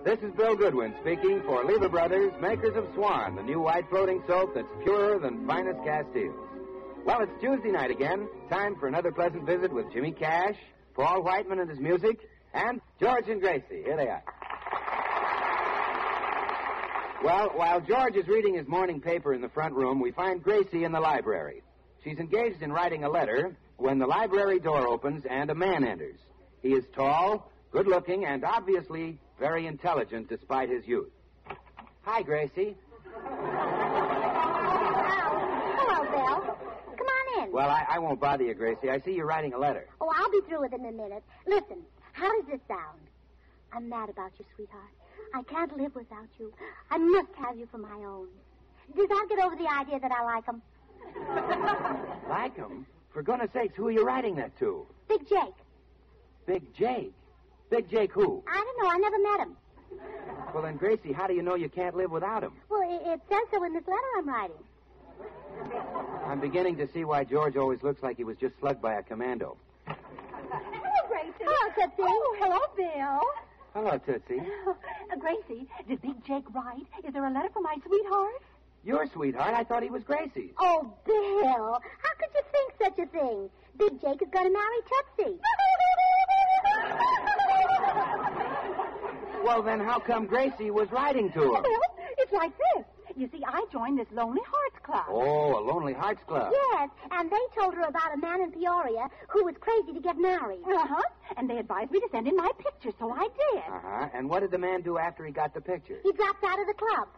This is Bill Goodwin speaking for Lever Brothers, makers of Swan, the new white floating soap that's purer than finest Castiles. Well, it's Tuesday night again. Time for another pleasant visit with Jimmy Cash, Paul Whiteman and his music, and George and Gracie. Here they are. Well, while George is reading his morning paper in the front room, we find Gracie in the library. She's engaged in writing a letter when the library door opens and a man enters. He is tall, good-looking, and obviously very intelligent despite his youth. Hi, Gracie. Hello, Bill. Come on in. Well, I won't bother you, Gracie. I see you're writing a letter. Oh, I'll be through with it in a minute. Listen, how does this sound? I'm mad about you, sweetheart. I can't live without you. I must have you for my own. Does that get over the idea that I like him? Like him? For goodness sakes, who are you writing that to? Big Jake. Big Jake? Big Jake who? I don't know. I never met him. Well, then, Gracie, how do you know you can't live without him? Well, it says so in this letter I'm writing. I'm beginning to see why George always looks like he was just slugged by a commando. Hello, Gracie. Hello, Tootsie. Oh, hello, Bill. Hello, Tootsie. Gracie, did Big Jake write? Is there a letter for my sweetheart? Your sweetheart? I thought he was Gracie's. Oh, Bill, how could you think such a thing? Big Jake is going to marry Tootsie. Well, then how come Gracie was writing to him? Well, it's like this. You see, I joined this Lonely Hearts Club. Oh, a Lonely Hearts Club. Yes, and they told her about a man in Peoria who was crazy to get married. Uh-huh. And they advised me to send in my picture, so I did. Uh-huh. And what did the man do after he got the picture? He dropped out of the club.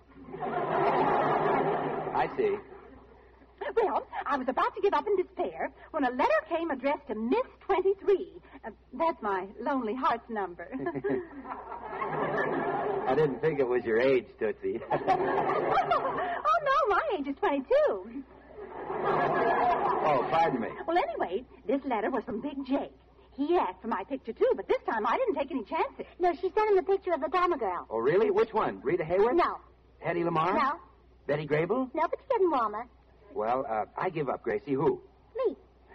I see. Well, I was about to give up in despair when a letter came addressed to Miss 23. That's my Lonely Hearts number. I didn't think it was your age, Tootsie. Oh, no, my age is 22. Oh, pardon me. Well, anyway, this letter was from Big Jake. He asked for my picture, too, but this time I didn't take any chances. No, she sent him the picture of the Dharma girl. Oh, really? Which one? Rita Hayworth? No. Hetty Lamar? No. Betty Grable? No, but she's getting warmer. Well, I give up, Gracie. Who? Me.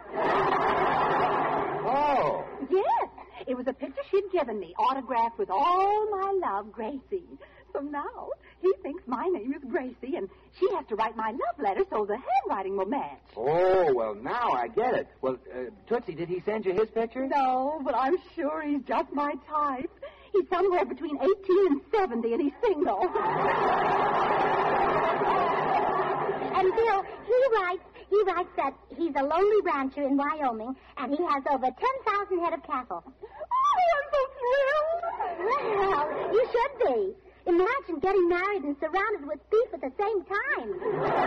Oh. Yes, it was a picture she'd given me, autographed with all my love, Gracie. So now he thinks my name is Gracie, and she has to write my love letter so the handwriting will match. Oh, well, now I get it. Well, Tootsie, did he send you his picture? No, but I'm sure he's just my type. He's somewhere between 18 and 70, and he's single. And Bill, he writes that he's a lonely rancher in Wyoming, and he has over 10,000 head of cattle. Oh, I'm so thrilled. Well, you should be. Imagine getting married and surrounded with beef at the same time.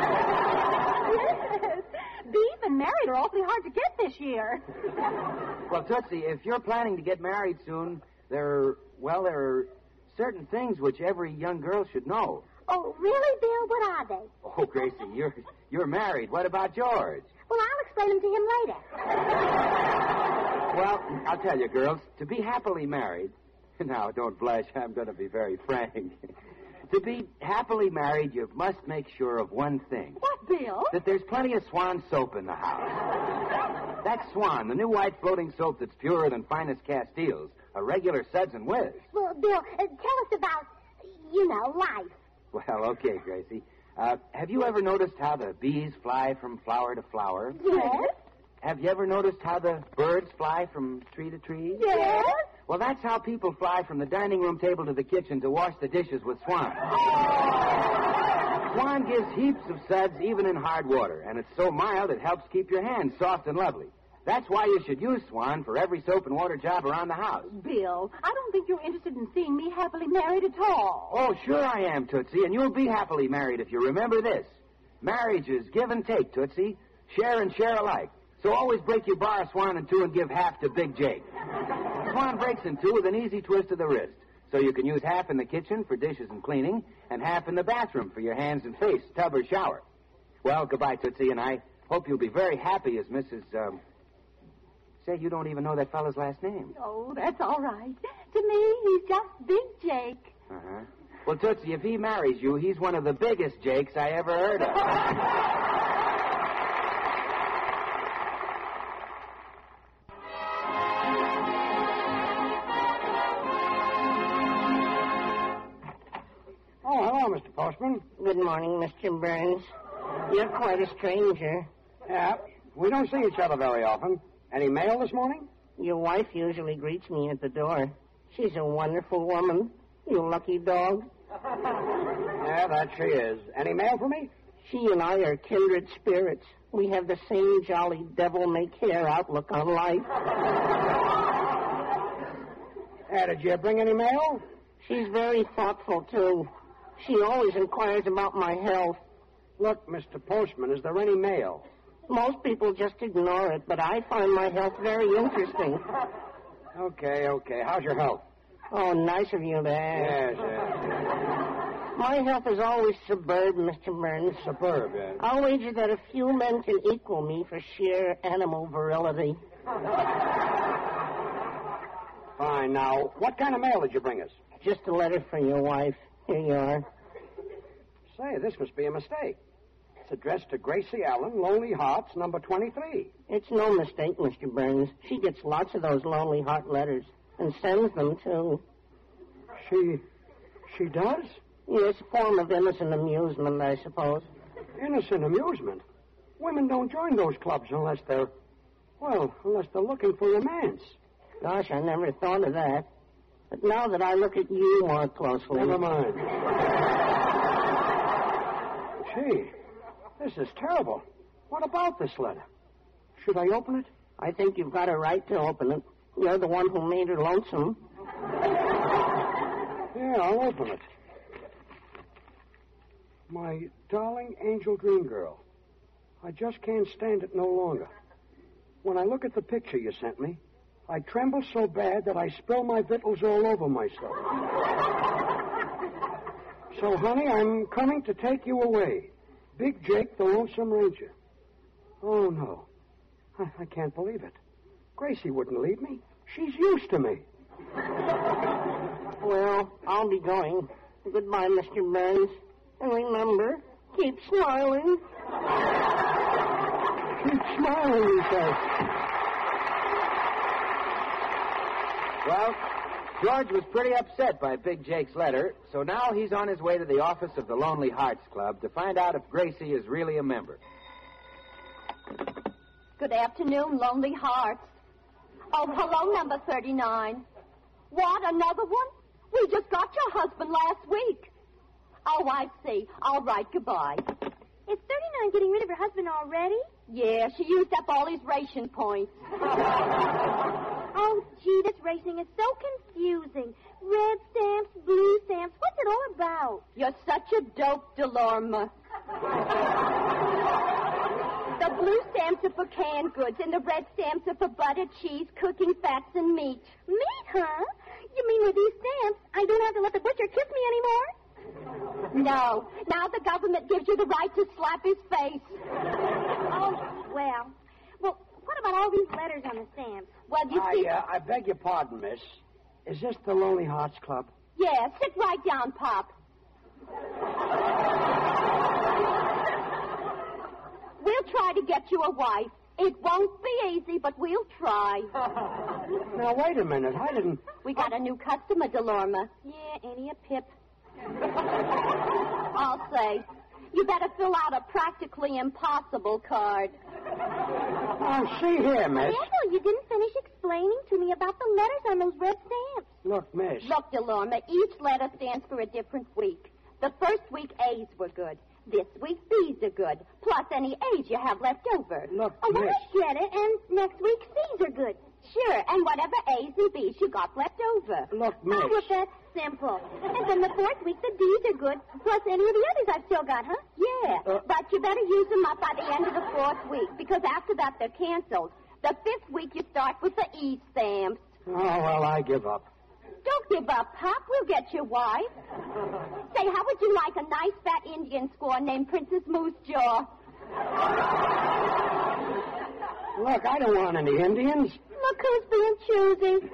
Yes. Beef and married are awfully hard to get this year. Well, Tootsie, if you're planning to get married soon, there are certain things which every young girl should know. Oh, really, Bill? What are they? Oh, Gracie, you're married. What about George? Well, I'll explain them to him later. Well, I'll tell you, girls, to be happily married... Now, don't blush. I'm going to be very frank. To be happily married, you must make sure of one thing. What, Bill? That there's plenty of Swan soap in the house. That's Swan, the new white floating soap that's purer than finest Castiles. A regular suds and whiz. Well, Bill, tell us about, life. Well, okay, Gracie. Have you ever noticed how the bees fly from flower to flower? Yes. Have you ever noticed how the birds fly from tree to tree? Yes. Well, that's how people fly from the dining room table to the kitchen to wash the dishes with Swan. Swan gives heaps of suds even in hard water, and it's so mild it helps keep your hands soft and lovely. That's why you should use Swan for every soap and water job around the house. Bill, I don't think you're interested in seeing me happily married at all. Oh, sure I am, Tootsie, and you'll be happily married if you remember this. Marriage is give and take, Tootsie. Share and share alike. So always break your bar of Swan in two and give half to Big Jake. Swan breaks in two with an easy twist of the wrist. So you can use half in the kitchen for dishes and cleaning, and half in the bathroom for your hands and face, tub or shower. Well, goodbye, Tootsie, and I hope you'll be very happy as Mrs. Say, you don't even know that fellow's last name. Oh, that's all right. To me, he's just Big Jake. Uh-huh. Well, Tootsie, if he marries you, he's one of the biggest Jakes I ever heard of. Postman. Good morning, Mr. Burns. You're quite a stranger. Yeah, we don't see each other very often. Any mail this morning? Your wife usually greets me at the door. She's a wonderful woman. You lucky dog. Yeah, that she is. Any mail for me? She and I are kindred spirits. We have the same jolly devil-may-care outlook on life. Did you bring any mail? She's very thoughtful, too. She always inquires about my health. Look, Mr. Postman, is there any mail? Most people just ignore it, but I find my health very interesting. Okay. How's your health? Oh, nice of you to ask. Yes. My health is always superb, Mr. Burns. Superb, yes. I'll wager that a few men can equal me for sheer animal virility. Fine. Now, what kind of mail did you bring us? Just a letter for your wife. Here you are. Say, this must be a mistake. It's addressed to Gracie Allen, Lonely Hearts, number 23. It's no mistake, Mr. Burns. She gets lots of those Lonely Heart letters, and sends them, too. She does? Yes, a form of innocent amusement, I suppose. Innocent amusement? Women don't join those clubs unless they're looking for romance. Gosh, I never thought of that. But now that I look at you more closely... Never mind. Gee, this is terrible. What about this letter? Should I open it? I think you've got a right to open it. You're the one who made her lonesome. Yeah, I'll open it. My darling angel dream girl, I just can't stand it no longer. When I look at the picture you sent me, I tremble so bad that I spill my victuals all over myself. So, honey, I'm coming to take you away. Big Jake, the Lonesome Ranger. Oh, no. I can't believe it. Gracie wouldn't leave me. She's used to me. Well, I'll be going. Goodbye, Mr. Burns. And remember, keep smiling. Keep smiling, he says. Well, George was pretty upset by Big Jake's letter, so now he's on his way to the office of the Lonely Hearts Club to find out if Gracie is really a member. Good afternoon, Lonely Hearts. Oh, hello, number 39. What, another one? We just got your husband last week. Oh, I see. All right, goodbye. Is 39 getting rid of her husband already? Yeah, she used up all his ration points. Oh, gee, this racing is so confusing. Red stamps, blue stamps. What's it all about? You're such a dope, Delorma. The blue stamps are for canned goods, and the red stamps are for butter, cheese, cooking fats, and meat. Meat, huh? You mean with these stamps, I don't have to let the butcher kiss me anymore? No. Now the government gives you the right to slap his face. Oh, well. Well, what about all these letters on the stamps? Well, you see... I beg your pardon, miss. Is this the Lonely Hearts Club? Yeah, sit right down, Pop. We'll try to get you a wife. It won't be easy, but we'll try. Now, wait a minute. I didn't... We got a new customer, Delorma. Yeah, ain't he a pip? I'll say. You better fill out a practically impossible card. Oh, see here, miss. Randall, you didn't finish explaining to me about the letters on those red stamps. Look, miss. Look, Delorma, each letter stands for a different week. The first week, A's were good. This week, B's are good, plus any A's you have left over. Look, Oh, well, miss. I get it. And next week, C's are good. Sure, and whatever A's and B's you got left over. Look, miss. Oh, well, that's simple. And then the fourth week, the D's are good, plus any of the others I've still got, huh? Yeah, but you better use them up by the end of the fourth week, because after that they're canceled. The fifth week you start with the E stamps. Oh, well, I give up. Don't give up, Pop. We'll get your wife. Say, how would you like a nice fat Indian squaw named Princess Moose Jaw? Look, I don't want any Indians. Look who's being choosy.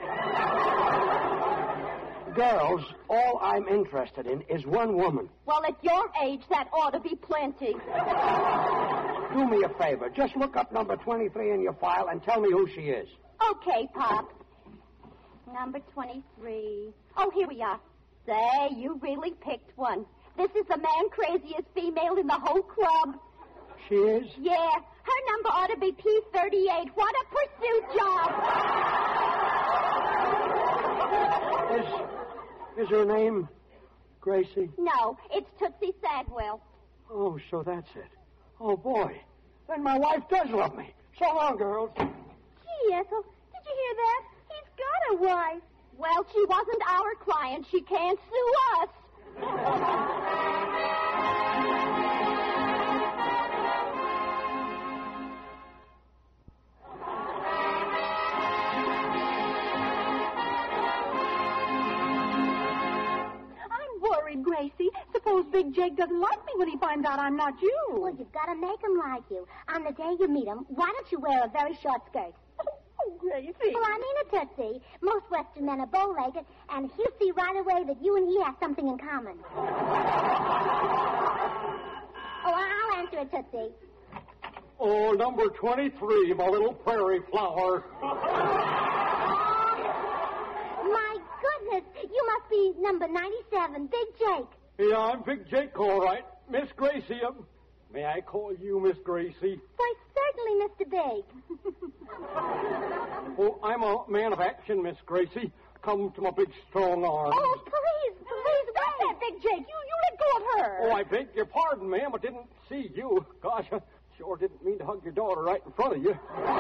Girls, all I'm interested in is one woman. Well, at your age, that ought to be plenty. Do me a favor. Just look up number 23 in your file and tell me who she is. Okay, Pop. Number 23. Oh, here we are. Say, you really picked one. This is the man craziest female in the whole club. She is? Yeah, her number ought to be P38. What a pursuit job. Is her name Gracie? No, it's Tootsie Sadwell. Oh, so that's it. Oh, boy. Then my wife does love me. So long, girls. Gee, Ethel, did you hear that? He's got a wife. Well, she wasn't our client. She can't sue us. Gracie, suppose Big Jake doesn't like me when he finds out I'm not you. Well, you've got to make him like you. On the day you meet him, why don't you wear a very short skirt? Oh, Gracie. Well, I mean it, Tootsie. Most Western men are bow-legged, and he'll see right away that you and he have something in common. Oh, I'll answer it, Tootsie. Oh, number 23, my little prairie flower. My goodness, you must be number 97, Big Jake. Yeah, I'm Big Jake, all right. Miss Gracie, may I call you Miss Gracie? Why, certainly, Mr. Big. Oh, I'm a man of action, Miss Gracie. Come to my big, strong arms. Oh, please, Stop that, Big Jake. You let go of her. Oh, I beg your pardon, ma'am. I didn't see you. Gosh, I sure didn't mean to hug your daughter right in front of you.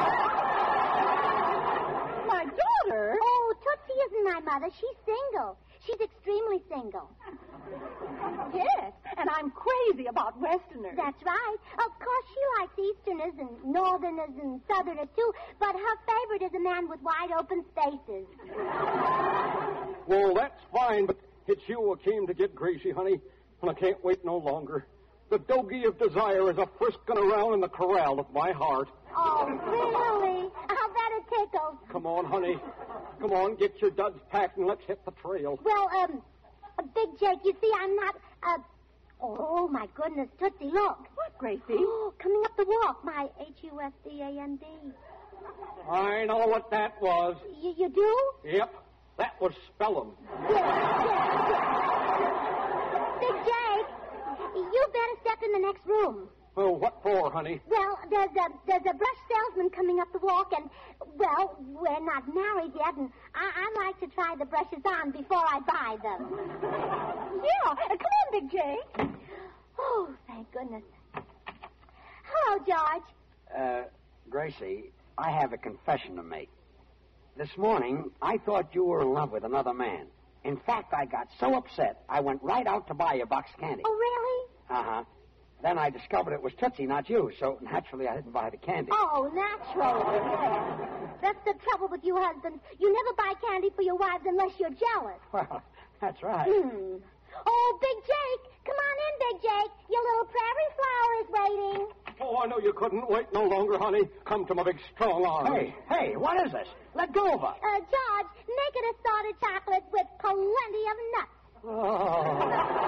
My daughter? Oh, Tootsie isn't my mother. She's single. She's extremely single. Yes, and I'm crazy about Westerners. That's right. Of course, she likes Easterners and Northerners and Southerners, too, but her favorite is a man with wide open spaces. Well, that's fine, but it's you I came to get, Gracie, honey, and I can't wait no longer. The Dogie of Desire is a frisking around in the corral of my heart. Oh, really? I'll bet it tickles. Come on, honey. Come on, get your duds packed and let's hit the trail. Well, Big Jake, you see, I'm not, oh, my goodness, Tootsie, look. What, Gracie? Oh, coming up the walk, my Husdand. I know what that was. You do? Yep, that was spellum. Yes. Big Jake, you better step in the next room. Oh, what for, honey? Well, there's a brush salesman coming up the walk, and, well, we're not married yet, and I like to try the brushes on before I buy them. Yeah, come on, Big Jake. Oh, thank goodness. Hello, George. Gracie, I have a confession to make. This morning, I thought you were in love with another man. In fact, I got so upset, I went right out to buy you a box of candy. Oh, really? Uh-huh. Then I discovered it was Tootsie, not you, so naturally I didn't buy the candy. Oh, naturally. Yeah. That's the trouble with you husbands. You never buy candy for your wives unless you're jealous. Well, that's right. Oh, Big Jake. Come on in, Big Jake. Your little prairie flower is waiting. Oh, I know you couldn't wait no longer, honey. Come to my big, strong arms. Hey, what is this? Let go of her. George, make it a salted chocolate with plenty of nuts. Oh.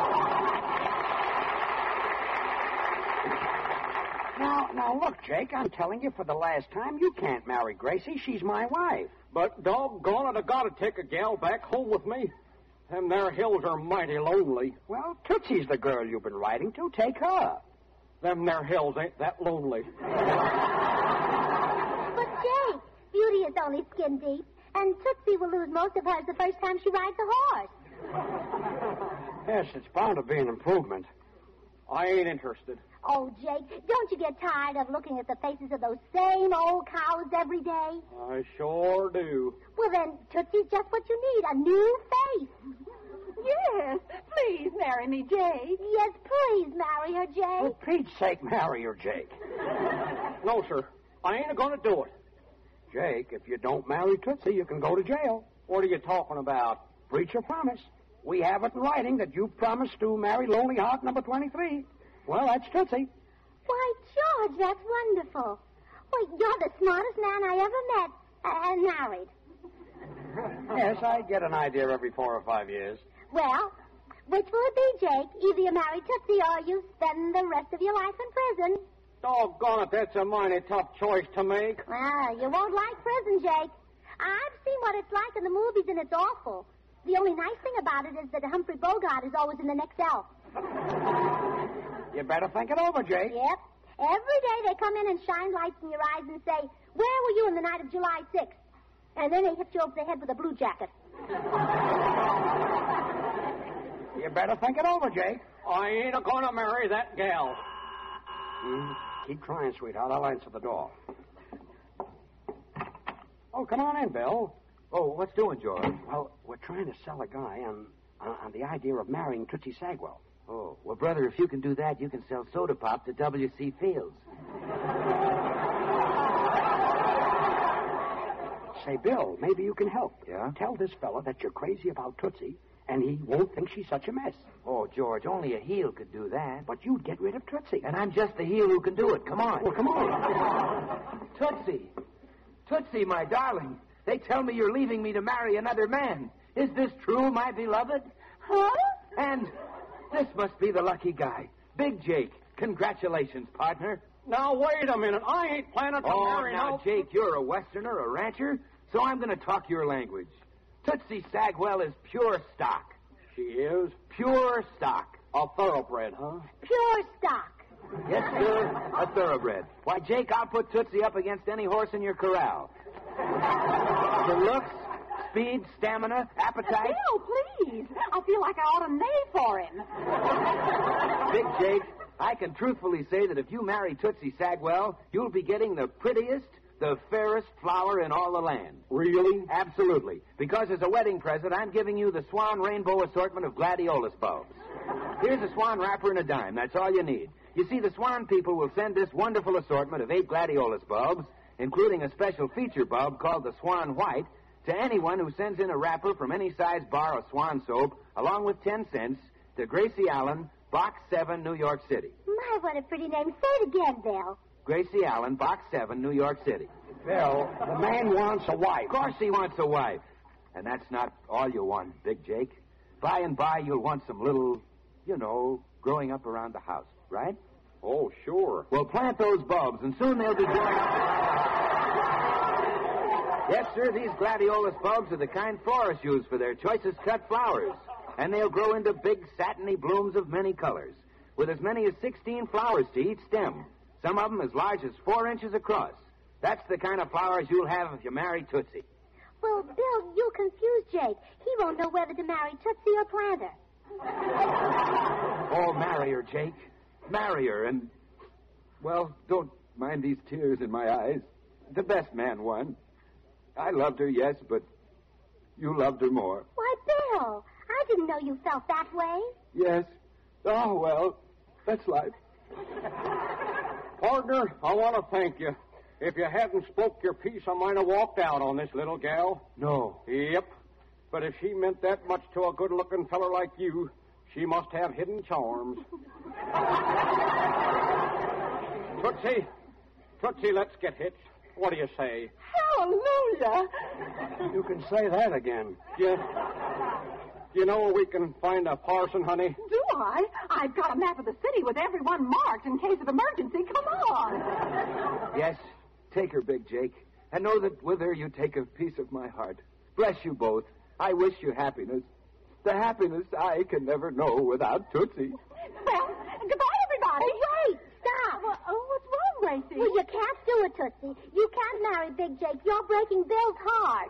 Now, look, Jake, I'm telling you for the last time, you can't marry Gracie. She's my wife. But doggone it, I gotta take a gal back home with me. Them there hills are mighty lonely. Well, Tootsie's the girl you've been writing to. Take her. Them there hills ain't that lonely. But, Jake, beauty is only skin deep, and Tootsie will lose most of hers the first time she rides a horse. Yes, it's bound to be an improvement. I ain't interested. Oh, Jake, don't you get tired of looking at the faces of those same old cows every day? I sure do. Well, then, Tootsie's just what you need, a new face. Yes, please marry me, Jake. Yes, please marry her, Jake. For Pete's sake, marry her, Jake. No, sir. I ain't going to do it. Jake, if you don't marry Tootsie, you can go to jail. What are you talking about? Breach of promise. We have it in writing that you promised to marry Lonely Heart number 23. Well, that's Tootsie. Why, George, that's wonderful. Why, you're the smartest man I ever met and married. Yes, I get an idea every 4 or 5 years. Well, which will it be, Jake? Either you marry Tootsie or you spend the rest of your life in prison. Doggone it, that's a mighty tough choice to make. Well, you won't like prison, Jake. I've seen what it's like in the movies, and it's awful. The only nice thing about it is that Humphrey Bogart is always in the next cell. You better think it over, Jake. Yep. Every day they come in and shine lights in your eyes and say, where were you on the night of July 6th? And then they hit you over the head with a blue jacket. You better think it over, Jake. I ain't a-gonna marry that gal. Keep trying, sweetheart. I'll answer the door. Oh, come on in, Bill. Oh, what's doing, George? Well, we're trying to sell a guy on the idea of marrying Tootsie Sagwell. Oh, well, brother, if you can do that, you can sell soda pop to W.C. Fields. Say, Bill, maybe you can help. Yeah? Tell this fella that you're crazy about Tootsie, and he won't think she's such a mess. Oh, George, only a heel could do that. But you'd get rid of Tootsie. And I'm just the heel who can do it. Come on. Well, come on. Tootsie. Tootsie, my darling. They tell me you're leaving me to marry another man. Is this true, my beloved? Huh? And this must be the lucky guy. Big Jake. Congratulations, partner. Now, wait a minute. I ain't planning to marry now, Jake, you're a Westerner, a rancher, so I'm going to talk your language. Tootsie Sagwell is pure stock. She is? Pure stock. A thoroughbred, huh? Pure stock. Yes, sir, a thoroughbred. Why, Jake, I'll put Tootsie up against any horse in your corral. For looks, speed, stamina, appetite. Bill, please. I feel like I ought to neigh for him. Big Jake, I can truthfully say that if you marry Tootsie Sagwell, you'll be getting the prettiest, the fairest flower in all the land. Really? Absolutely. Because as a wedding present, I'm giving you the Swan Rainbow assortment of gladiolus bulbs. Here's a Swan wrapper and a dime. That's all you need. You see, the Swan people will send this wonderful assortment of 8 gladiolus bulbs, including a special feature bulb called the Swan White, to anyone who sends in a wrapper from any size bar of Swan soap, along with 10 cents, to Gracie Allen, Box 7, New York City. My, what a pretty name. Say it again, Bill. Gracie Allen, Box 7, New York City. Bill, the man wants a wife. Of course he wants a wife. And that's not all you want, Big Jake. By and by, you'll want some little, growing up around the house, right? Oh, sure. Well, plant those bulbs, and soon they'll be growing up. Yes, sir, these gladiolus bulbs are the kind florists use for their choicest cut flowers. And they'll grow into big, satiny blooms of many colors, with as many as 16 flowers to each stem, some of them as large as 4 inches across. That's the kind of flowers you'll have if you marry Tootsie. Well, Bill, you confuse Jake. He won't know whether to marry Tootsie or plant her. Oh, marry her, Jake. Marry her, and, well, don't mind these tears in my eyes. The best man won. I loved her, yes, but you loved her more. Why, Bill, I didn't know you felt that way. Yes. Oh, well, that's life. Partner, I want to thank you. If you hadn't spoke your piece, I might have walked out on this little gal. No. Yep. But if she meant that much to a good-looking feller like you, she must have hidden charms. Tootsie, let's get hitched. What do you say? Hallelujah. You can say that again. Yeah. You know where we can find a parson, honey? Do I? I've got a map of the city with everyone marked in case of emergency. Come on. Yes, take her, Big Jake. And know that with her you take a piece of my heart. Bless you both. I wish you happiness. The happiness I can never know without Tootsie. Well, goodbye, everybody. Oh, wait, stop. What's wrong, Gracie? Well, you can't do it, Tootsie. You can't marry Big Jake. You're breaking Bill's heart.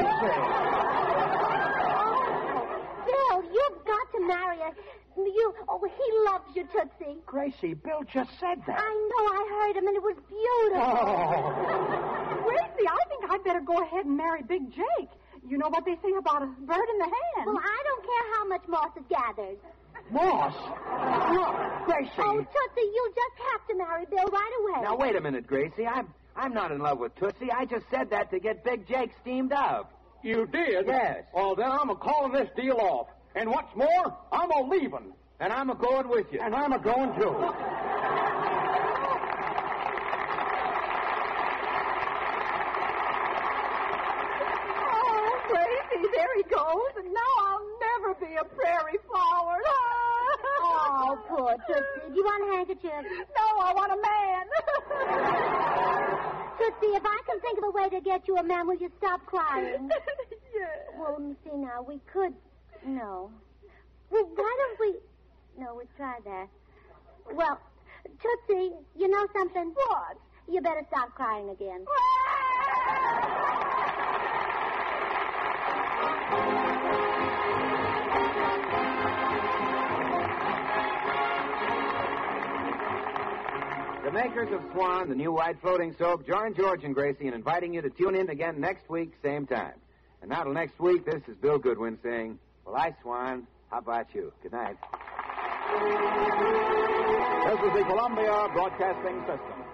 Bill, you've got to marry her. He loves you, Tootsie. Gracie, Bill just said that. I know, I heard him, and it was beautiful. Oh. Gracie, I think I'd better go ahead and marry Big Jake. You know what they say about a bird in the hand. Well, I don't care how much moss is gathered. Moss? Look, Gracie. Oh, Tootsie, you just have to marry Bill right away. Now, wait a minute, Gracie. I'm not in love with Tootsie. I just said that to get Big Jake steamed up. You did? Yes. Well, then I'm calling this deal off. And what's more, I'm a-leaving. And I'm a-going with you. And I'm a-going, too. Oh, Gracie, there he goes. And now I'll never be a prairie flower. Oh, poor Tootsie. Do you want a handkerchief? No, I want a man. Tootsie, if I can think of a way to get you a man, will you stop crying? Yes. Well, let me see now. We could... No. Well, why don't we... No, we've tried that. Well, Tootsie, you know something? What? You better stop crying again. The makers of Swan, the new white floating soap, join George and Gracie in inviting you to tune in again next week, same time. And now till next week, this is Bill Goodwin saying, well, I, Swan, how about you? Good night. This is the Columbia Broadcasting System.